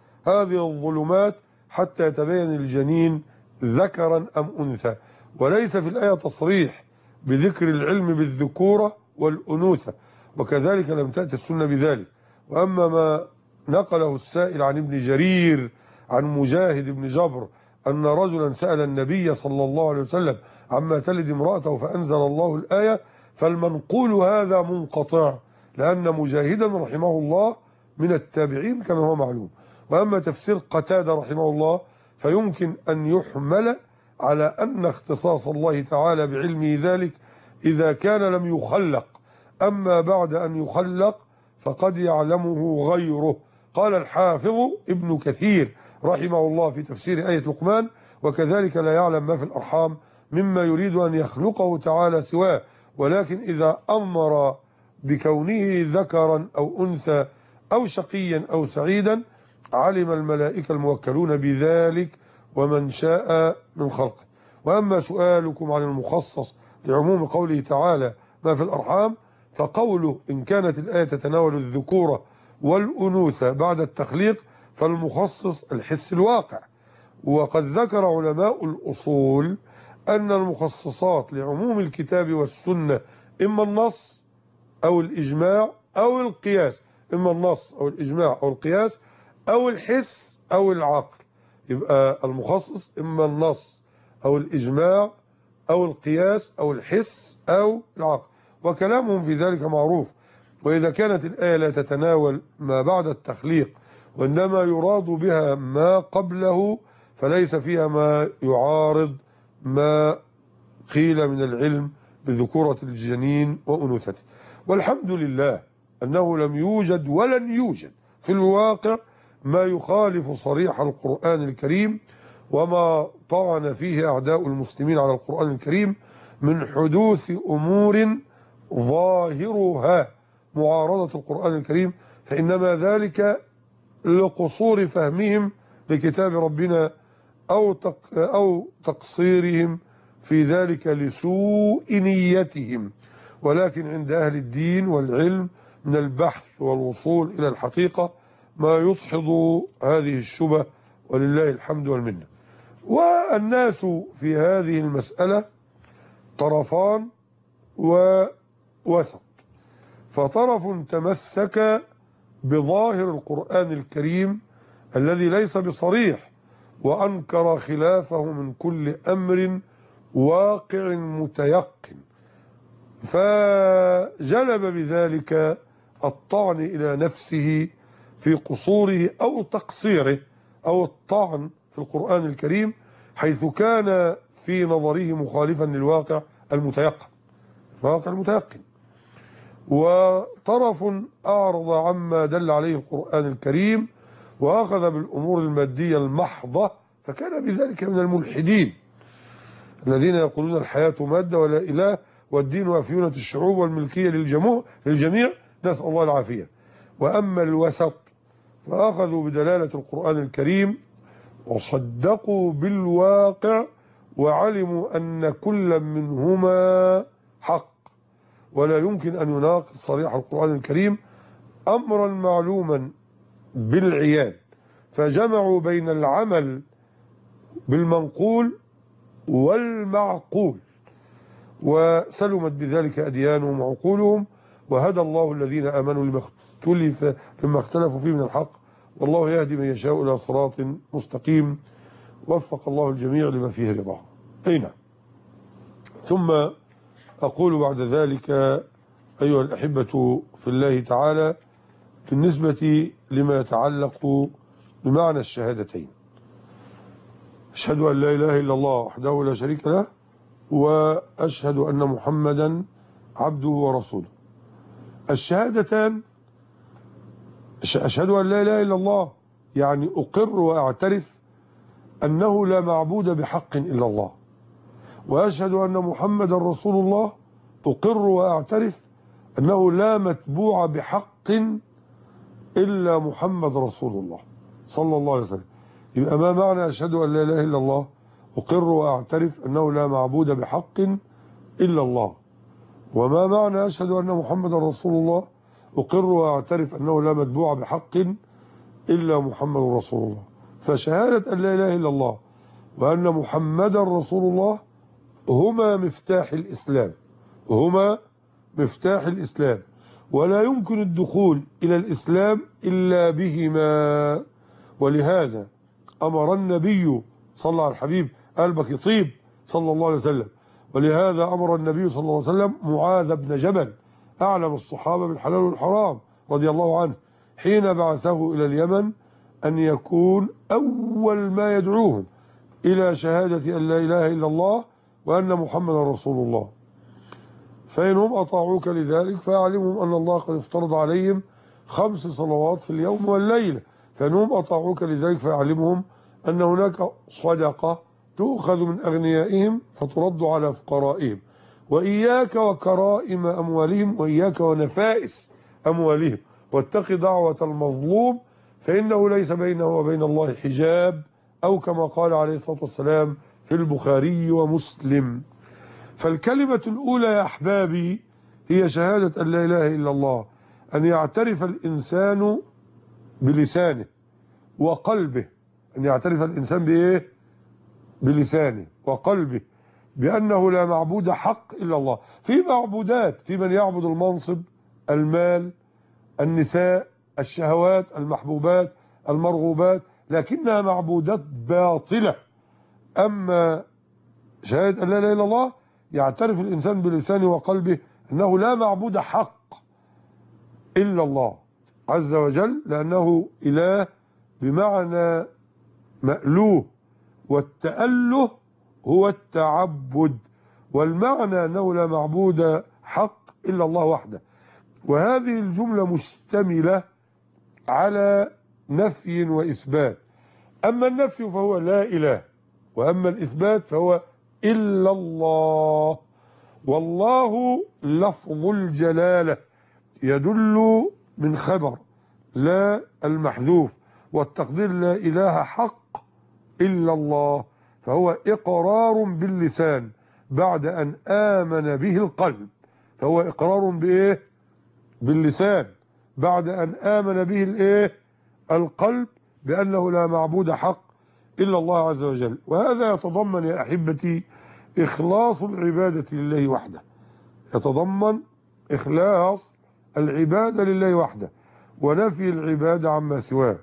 هذه الظلمات حتى يتبين الجنين ذكرا أم أنثى. وليس في الآية تصريح بذكر العلم بالذكورة والأنوثة، وكذلك لم تأتي السنة بذلك. وأما ما نقله السائل عن ابن جرير عن مجاهد بن جبر أن رجلا سأل النبي صلى الله عليه وسلم عما تلد امرأته فأنزل الله الآية، فالمنقول هذا منقطع، لأن مجاهدا رحمه الله من التابعين كما هو معلوم. وأما تفسير قتادة رحمه الله فيمكن أن يحمل على أن اختصاص الله تعالى بعلمه ذلك إذا كان لم يخلق، أما بعد أن يخلق فقد يعلمه غيره. قال الحافظ ابن كثير رحمه الله في تفسير آية لقمان: وكذلك لا يعلم ما في الأرحام مما يريد أن يخلقه تعالى سواه، ولكن إذا أمر بكونه ذكرا أو أنثى أو شقيا أو سعيدا علم الملائكة الموكلون بذلك ومن شاء من خلقه. وأما سؤالكم عن المخصص لعموم قوله تعالى ما في الأرحام، فقوله إن كانت الآية تتناول الذكورة والأنوثة بعد التخليق فالمخصص الحس الواقع. وقد ذكر علماء الأصول أن المخصصات لعموم الكتاب والسنة إما النص أو الإجماع أو القياس، إما النص أو الإجماع أو القياس أو الحس أو العقل. يبقى المخصص إما النص أو الإجماع أو القياس أو الحس أو العقل، وكلامهم في ذلك معروف. وإذا كانت الآية لا تتناول ما بعد التخليق وإنما يراد بها ما قبله فليس فيها ما يعارض ما قيل من العلم بذكورة الجنين وأنوثته. والحمد لله أنه لم يوجد ولن يوجد في الواقع ما يخالف صريح القرآن الكريم وما طعن فيه أعداء المسلمين على القرآن الكريم من حدوث أمور ظاهرها معارضة القرآن الكريم، فإنما ذلك لقصور فهمهم لكتاب ربنا أو أو تقصيرهم في ذلك لسوء نيتهم. ولكن عند أهل الدين والعلم من البحث والوصول إلى الحقيقة ما يدحض هذه الشبه، ولله الحمد والمنة. والناس في هذه المسألة طرفان ووسط، فطرف تمسك بظاهر القرآن الكريم الذي ليس بصريح وأنكر خلافه من كل أمر واقع متيقن، فجلب بذلك الطعن إلى نفسه في قصوره أو تقصيره أو الطعن في القرآن الكريم، حيث كان في نظره مخالفا للواقع المتيقن الواقع المتيقن وطرف أعرض عما دل عليه القرآن الكريم وأخذ بالأمور المادية المحضة، فكان بذلك من الملحدين الذين يقولون الحياة مادة ولا إله والدين وأفيونة الشعوب والملكية للجميع، نسأل الله العافية. وأما الوسط فأخذوا بدلالة القرآن الكريم وصدقوا بالواقع وعلموا أن كل منهما حق ولا يمكن أن يناقض صريح القرآن الكريم أمرا معلوما بالعيان، فجمعوا بين العمل بالمنقول والمعقول وسلمت بذلك أديانهم وعقولهم، وهدى الله الذين آمنوا لما اختلف لما اختلفوا فيه من الحق، والله يهدي من يشاء إلى صراط مستقيم. وفق الله الجميع لما فيه رضاه. أي نعم. ثم أقول بعد ذلك أيها الأحبة في الله تعالى بالنسبة لما يتعلق بمعنى الشهادتين. أشهد أن لا إله إلا الله وحده لا شريك له، وأشهد أن محمدا عبده ورسوله. الشهادتان، أشهد أن لا إله إلا الله يعني أقر وأعترف أنه لا معبود بحق إلا الله، وأشهد أن محمدا رسول الله أقر وأعترف أنه لا متبوع بحق إلا محمد رسول الله صلى الله عليه وسلم. يبقى ما معنى أشهد أن لا إله إلا الله؟ أقر وأعترف أنه لا معبود بحق إلا الله. وما معنى أشهد أن محمد رسول الله؟ أقر وأعترف أنه لا متبوع بحق إلا محمد رسول الله. فشهادة أن لا إله إلا الله وأن محمد رسول الله هما مفتاح الإسلام، هما مفتاح الإسلام، ولا يمكن الدخول إلى الإسلام إلا بهما. ولهذا أمر النبي صلى الله عليه الحبيب قلبك يطيب صلى الله عليه وسلم، ولهذا أمر النبي صلى الله عليه وسلم معاذ بن جبل أعلم الصحابة بالحلال والحرام رضي الله عنه حين بعثه إلى اليمن أن يكون أول ما يدعوهم إلى شهادة أن لا إله إلا الله وأن محمد رسول الله. فإنهم أطاعوك لذلك فأعلمهم أن الله قد افترض عليهم خمس صلوات في اليوم والليلة. فإنهم أطاعوك لذلك فأعلمهم أن هناك صدقة تؤخذ من أغنيائهم فترد على فقرائهم، وإياك وكرائم أموالهم، وإياك ونفائس أموالهم، واتق دعوة المظلوم فإنه ليس بينه وبين الله حجاب، أو كما قال عليه الصلاة والسلام في البخاري ومسلم. فالكلمة الأولى يا أحبابي هي شهادة أن لا إله إلا الله، أن يعترف الإنسان بلسانه وقلبه، أن يعترف الإنسان بإيه؟ بلسانه وقلبه بأنه لا معبود حق إلا الله. في معبودات، في من يعبد المنصب، المال، النساء، الشهوات، المحبوبات، المرغوبات، لكنها معبودات باطلة. أما شهادة أن لا إله إلا الله يعترف الإنسان بلسانه وقلبه أنه لا معبود حق إلا الله عز وجل، لأنه إله بمعنى مألوه، والتأله هو التعبد، والمعنى أنه لا معبود حق إلا الله وحده. وهذه الجملة مشتملة على نفي وإثبات. أما النفي فهو لا إله، وأما الإثبات فهو إلا الله. والله لفظ الجلالة يدل من خبر لا المحذوف، والتقدير لا إله حق إلا الله، فهو إقرار باللسان بعد أن آمن به القلب. فهو إقرار بإيه؟ باللسان بعد أن آمن به الإيه؟ القلب بأنه لا معبود حق إلا الله عز وجل. وهذا يتضمن يا أحبتي إخلاص العبادة لله وحده، يتضمن إخلاص العبادة لله وحده ونفي العبادة عما سواه.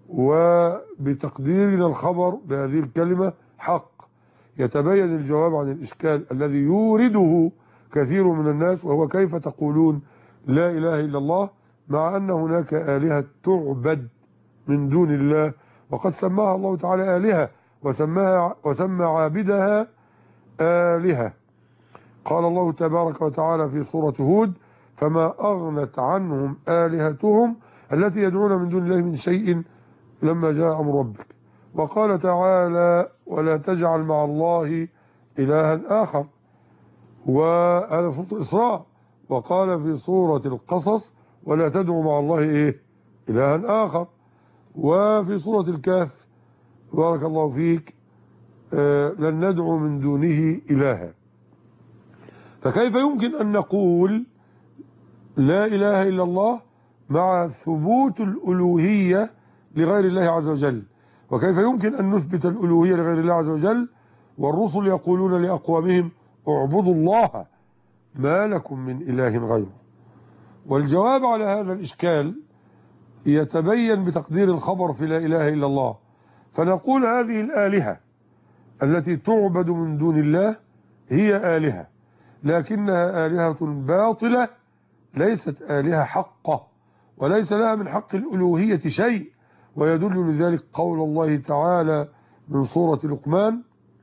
وبتقديرنا الخبر بهذه الكلمة حق يتبين الجواب عن الإشكال الذي يورده كثير من الناس، وهو كيف تقولون لا إله إلا الله مع أن هناك آلهة تعبد من دون الله، وقد سماها الله تعالى آلهة وسماها وسمى عابدها آلهة. قال الله تبارك وتعالى في سورة هود: فما أغنت عنهم آلهتهم التي يدعون من دون الله من شيء لما جاء أمر ربك. وقال تعالى: ولا تجعل مع الله إلها آخر، وهذا سورة الإسراء. وقال في سورة القصص: ولا تدعو مع الله إيه؟ إلها آخر. وفي سورة الكهف: بارك الله فيك، آه لن ندعو من دونه إلها. فكيف يمكن أن نقول لا إله إلا الله مع ثبوت الألوهية لغير الله عز وجل؟ وكيف يمكن أن نثبت الألوهية لغير الله عز وجل والرسل يقولون لأقوامهم: اعبدوا الله ما لكم من إله غيره؟ والجواب على هذا الإشكال يتبين بتقدير الخبر في لا إله إلا الله. فنقول هذه الآلهة التي تعبد من دون الله هي آلهة، لكنها آلهة باطلة ليست آلهة حقة، وليس لها من حق الألوهية شيء. ويدل لذلك قول الله تعالى من سورة لقمان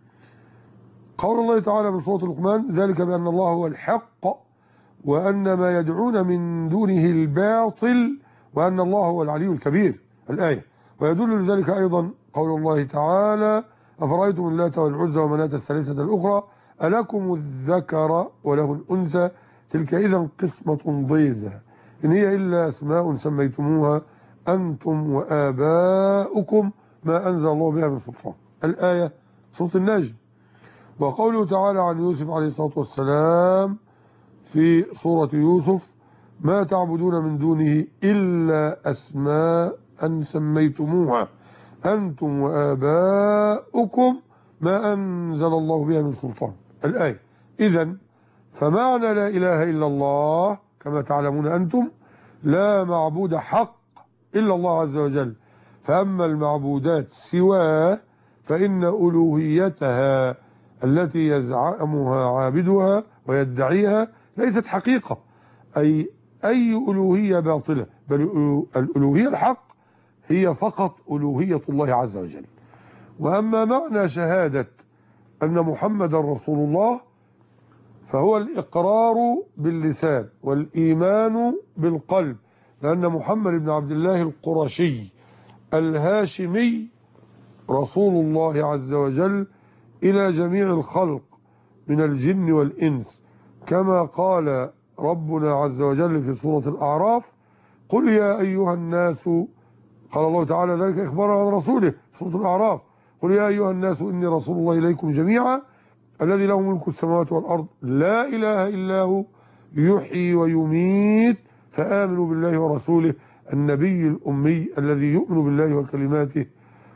قول الله تعالى من سورة لقمان ذلك بأن الله هو الحق وأن ما يدعون من دونه الباطل وأن الله هو العلي الكبير الآية. ويدل لذلك أيضا قول الله تعالى أفرأيتم اللات والعزى ومناة الثالثة الأخرى ألكم الذكر وله الأنثى تلك إذا قسمة ضيزى إن هي إلا أسماء سميتموها أنتم وآباؤكم ما أنزل الله بها من سلطان الآية سورة النجم. وقوله تعالى عن يوسف عليه الصلاة والسلام في سورة يوسف ما تعبدون من دونه إلا أسماء سميتموها أنتم وآباؤكم ما أنزل الله بها من سلطان الآية. إذن فمعنى لا إله إلا الله كما تعلمون أنتم لا معبود حق إلا الله عز وجل. فأما المعبودات سواه فإن ألوهيتها التي يزعمها عابدها ويدعيها ليست حقيقة أي أي ألوهية باطلة بل الألوهية الحق هي فقط ألوهية الله عز وجل. وأما معنى شهادة أن محمد رسول الله فهو الإقرار باللسان والإيمان بالقلب لأن محمد بن عبد الله القرشي الهاشمي رسول الله عز وجل إلى جميع الخلق من الجن والإنس كما قال ربنا عز وجل في سورة الأعراف قل يا أيها الناس قال الله تعالى ذلك إخبارا عن رسوله في سورة الأعراف قل يا أيها الناس إني رسول الله إليكم جميعا الذي له ملك السماوات والأرض لا إله إلا هو يحيي ويميت فآمنوا بالله ورسوله النبي الأمي الذي يؤمن بالله وكلماته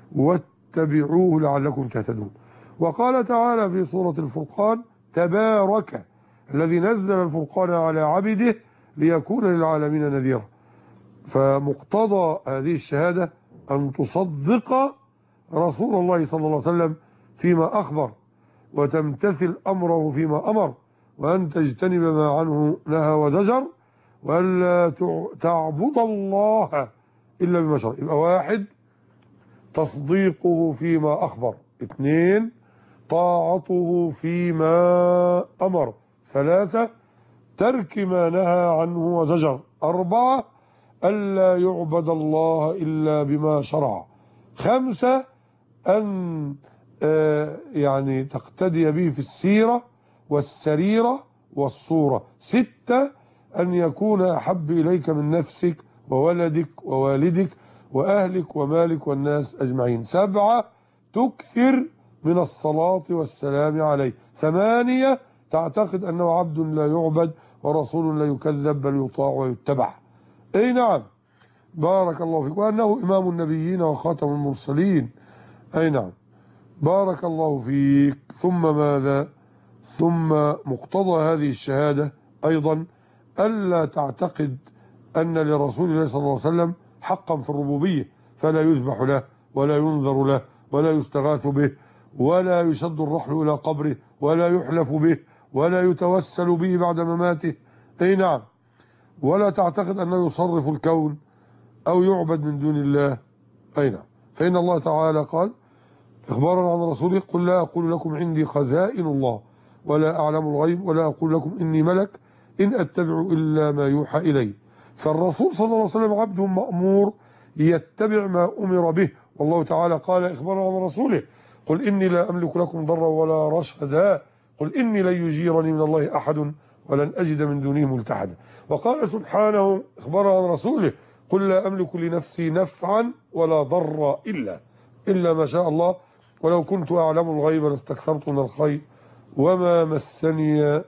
واتبعوه لعلكم تهتدون. وقال تعالى في سورة الفرقان تبارك الذي نزل الفرقان على عبده ليكون للعالمين نذيرا. فمقتضى هذه الشهادة أن تصدق رسول الله صلى الله عليه وسلم فيما أخبر وتمتثل أمره فيما أمر وأن تجتنب ما عنه نهى وزجر وألا تعبد الله إلا بما شرع. يبقى واحد تصديقه فيما أخبر، اثنين طاعته فيما أمر، ثلاثة ترك ما نهى عنه وزجر، أربعة ألا يعبد الله إلا بما شرع، خمسة أن يعني تقتدي به في السيرة والسريرة والصورة، ستة أن يكون أحب إليك من نفسك وولدك ووالدك وأهلك ومالك والناس أجمعين، سبعة تكثر من الصلاة والسلام عليه، ثمانية تعتقد أنه عبد لا يعبد ورسول لا يكذب بل يطاع ويتبع. أي نعم بارك الله فيك. وأنه إمام النبيين وخاتم المرسلين. أي نعم بارك الله فيك. ثم ماذا؟ ثم مقتضى هذه الشهادة أيضا ألا تعتقد أن لرسول الله صلى الله عليه وسلم حقا في الربوبية فلا يذبح له ولا ينذر له ولا يستغاث به ولا يشد الرحل إلى قبره ولا يحلف به ولا يتوسل به بعد مماته. أي نعم. ولا تعتقد أنه يصرف الكون أو يعبد من دون الله. أي نعم. فإن الله تعالى قال إخبارا عن رسوله قل لا أقول لكم عندي خزائن الله ولا أعلم الغيب ولا أقول لكم إني ملك إن أتبع إلا ما يوحى إلي. فالرسول صلى الله عليه وسلم عبد مأمور يتبع ما أمر به. والله تعالى قال إخبارا عن رسوله قل إني لا أملك لكم ضرا ولا رشدا قل إني لن يجيرني من الله أحد ولن أجد من دونه ملتحدا. وقال سبحانه إخبارا عن رسوله قل لا أملك لنفسي نفعا ولا ضرا إلا إلا ما شاء الله ولو كنت أعلم الغيب لاستكثرت من الخير وما مسني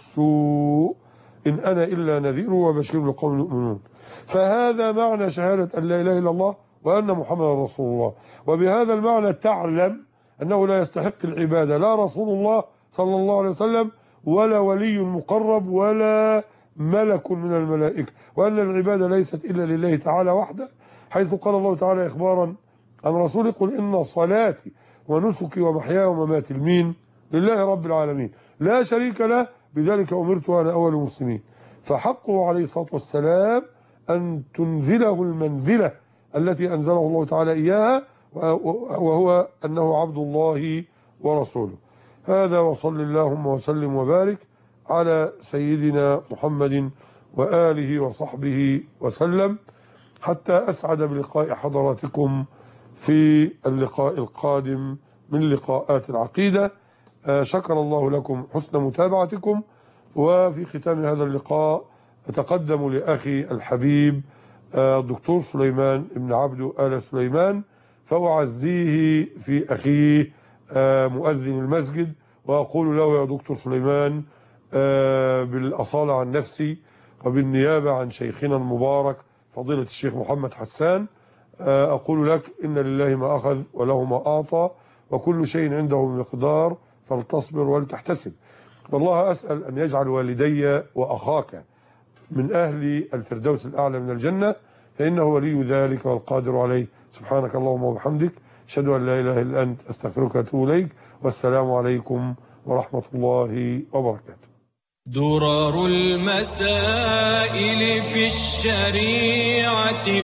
السوء إن أنا إلا نذير وبشير لقوم يؤمنون. فهذا معنى شهادة أن لا إله إلا الله وأن محمد رسول الله. وبهذا المعنى تعلم أنه لا يستحق العبادة لا رسول الله صلى الله عليه وسلم ولا ولي مقرب ولا ملك من الملائكة، وأن العبادة ليست إلا لله تعالى وحده، حيث قال الله تعالى إخبارا عن رسوله قل إن صلاتي ونسكي ومحياي ومماتي لمين؟ لله رب العالمين لا شريك له بذلك أمرت وأنا أول المسلمين. فحقه عليه الصلاة والسلام أن تنزله المنزلة التي أنزله الله تعالى إياها، وهو أنه عبد الله ورسوله. هذا، وصل اللهم وسلم وبارك على سيدنا محمد وآله وصحبه وسلم، حتى أسعد بلقاء حضراتكم في اللقاء القادم من لقاءات العقيدة. شكر الله لكم حسن متابعتكم. وفي ختام هذا اللقاء أتقدم لأخي الحبيب الدكتور سليمان بن عبد آل سليمان، فأعزيه في أخيه مؤذن المسجد، وأقول له: يا دكتور سليمان، بالأصالة عن نفسي وبالنيابة عن شيخنا المبارك فضيلة الشيخ محمد حسان، أقول لك: إن لله ما أخذ وله ما أعطى، وكل شيء عنده بمقدار، فلتصبر ولتحتسب. والله أسأل أن يجعل والدي وأخاك من أهل الفردوس الأعلى من الجنة، فإنه ولي ذلك والقادر عليه. سبحانك اللهم وبحمدك، أشهد أن لا إله إلا أنت، أستغفرك وأتوب إليك، والسلام عليكم ورحمة الله وبركاته. درر المسائل في الشريعة